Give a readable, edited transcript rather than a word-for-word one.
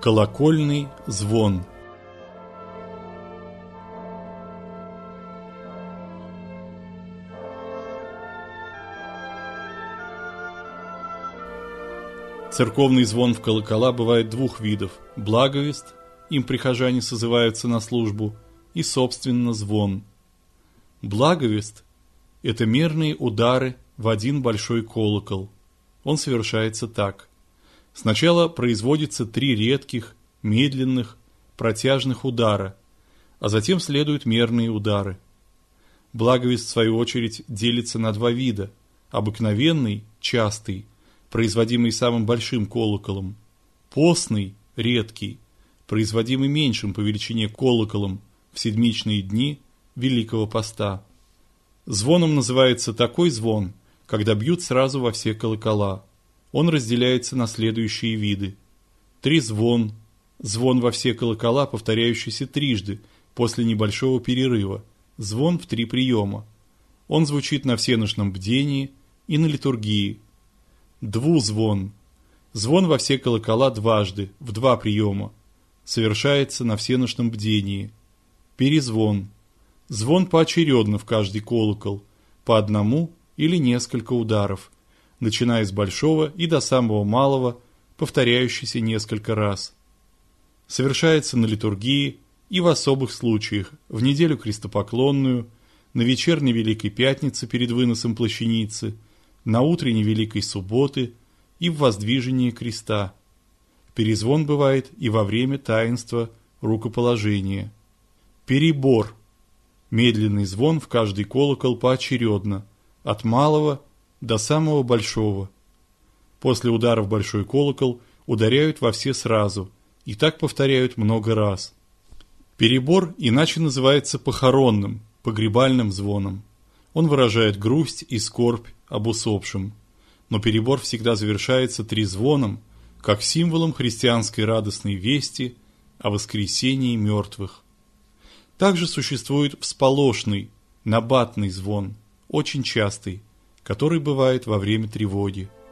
Колокольный звон. Церковный звон в колокола бывает двух видов: благовест, им прихожане созываются на службу, и, собственно, звон. Благовест – это мерные удары в один большой колокол. Он совершается так. Сначала производится 3 редких, медленных, протяжных удара, а затем следуют мерные удары. Благовест, в свою очередь, делится на 2 вида: обыкновенный, частый, производимый самым большим колоколом; постный, редкий, производимый меньшим по величине колоколом в седмичные дни Великого Поста. Звоном называется такой звон, когда бьют сразу во все колокола. Он разделяется на следующие виды: трезвон, звон во все колокола, повторяющийся трижды после небольшого перерыва, звон в 3 приема. Он звучит на всеношном бдении и на литургии. Двузвон, звон во все колокола дважды, в 2 приема, совершается на всеношном бдении. Перезвон, звон поочередно в каждый колокол, по одному или несколько ударов, начиная с большого и до самого малого, повторяющийся несколько раз. Совершается на литургии и в особых случаях: в неделю крестопоклонную, на вечерней Великой Пятнице перед выносом плащаницы, на утренней Великой Субботы и в воздвижении креста. Перезвон бывает и во время таинства рукоположения. Перебор – медленный звон в каждый колокол поочередно, от малого до самого большого. После удара в большой колокол ударяют во все сразу, и так повторяют много раз. Перебор иначе называется похоронным, погребальным звоном. Он выражает грусть и скорбь об усопшем. Но перебор всегда завершается трезвоном, как символом христианской радостной вести о воскресении мертвых. Также существует всполошный, набатный звон, очень частый, который бывает во время тревоги.